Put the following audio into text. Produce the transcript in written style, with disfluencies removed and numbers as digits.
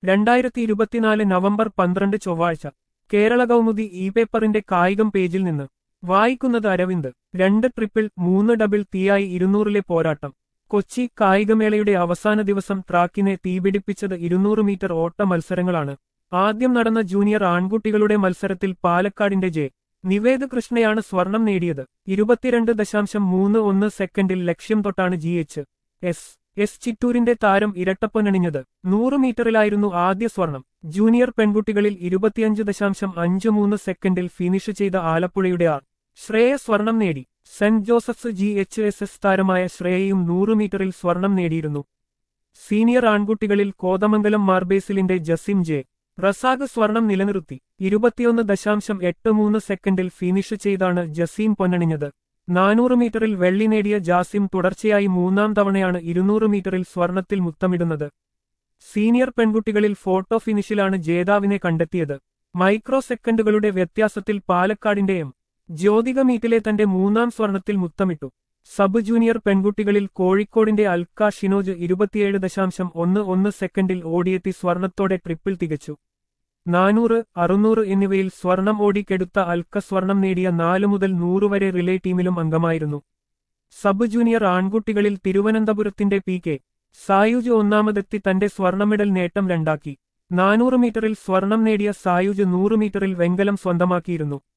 2024 November 12 ചൊവ്വാഴ്ച Kerala Kaumudi E പേപ്പറിന്റെ കായികം പേജിൽ നിന്ന് വായിക്കുന്നത് അരവിന്ദ് 2 ട്രിപ്പിൾ 3 ഡബിൾ തീയായി 200-ലെ പോരാട്ടം കൊച്ചി കായികമേളയുടെ അവസാന ദിവസം ട്രാക്കിനെ തീപിടിപ്പിച്ചത് 200 മീറ്റർ ഓട്ട മത്സരങ്ങളാണ് ആദ്യം നടന്ന ജൂനിയർ ആൺകുട്ടികളുടെ മത്സരത്തിൽ പാലക്കാടിന്റെ ജെ നിവേദ് കൃഷ്ണയാണ് സ്വർണം നേടിയത് 22.31 സെക്കൻഡിൽ ലക്ഷ്യം തൊട്ടാണ് എസ് ചിറ്റൂരിന്റെ താരം ഇരട്ടപ്പൊന്നണിഞ്ഞത് 100 മീറ്ററിലായിരുന്നു ആദ്യ സ്വർണം ജൂനിയർ പെൺകുട്ടികളിൽ 25.53 സെക്കൻഡിൽ ഫിനിഷ് ചെയ്ത ആലപ്പുഴയുടെ ശ്രേയ സ്വർണം നേടി സെന്റ് ജോസഫ്സ് GHSS താരമായ ശ്രേയയും 100 മീറ്ററിൽ സ്വർണം നേടിയിരുന്നു സീനിയർ ആൺകുട്ടികളിൽ കോതമംഗലം മാർബേസിലിന്റെ ജസിം ജെ റസാഖ് സ്വർണം നിലനിർത്തി 21.83 സെക്കൻഡിൽ ഫിനിഷ് ചെയ്താണ് ജസീം പൊന്നണിഞ്ഞത് 400 മീറ്ററിൽ വെള്ളി നേടിയ ജാസിം തുടർച്ചയായി 3-ാം തവണയാണ് 200 മീറ്ററിൽ സ്വർണത്തിൽ മുത്തമിടുന്നത് സീനിയർ പെൺകുട്ടികളിൽ ഫോട്ടോ ഫിനിഷിലാണ് ജേതാവിനെ കണ്ടെത്തിയത് മൈക്രോ സെക്കൻഡുകളുടെ വ്യത്യാസത്തിൽ പാലക്കാടിന്റെ ജ്യോതിക മീറ്റിലെ തന്റെ 3-ാം സ്വർണത്തിൽ മുത്തമിട്ടു സബ് ജൂനിയർ പെൺകുട്ടികളിൽ കോഴിക്കോടിന്റെ അൽക്ക ഷിനോജ് 27.11 സെക്കൻഡിൽ ഓടിയെത്തി സ്വർണത്തോടെ ട്രിപ്പിൾ തികച്ചു 400, 600 എന്നിവയിൽ സ്വർണം ഓടിക്കെടുത്ത അൽക്ക സ്വർണം നേടിയ 4 മുതൽ 100 വരെ റിലേ ടീമിലും അംഗമായിരുന്നു സബ് ജൂനിയർ ആൺകുട്ടികളിൽ തിരുവനന്തപുരത്തിന്റെ PK സായുജ് ഒന്നാമതെത്തി തന്റെ സ്വർണ്ണ മെഡൽ നേട്ടം രണ്ടാക്കി 400 മീറ്ററിൽ സ്വർണം നേടിയ സായുജ് 100 മീറ്ററിൽ വെങ്കലം സ്വന്തമാക്കിയിരുന്നു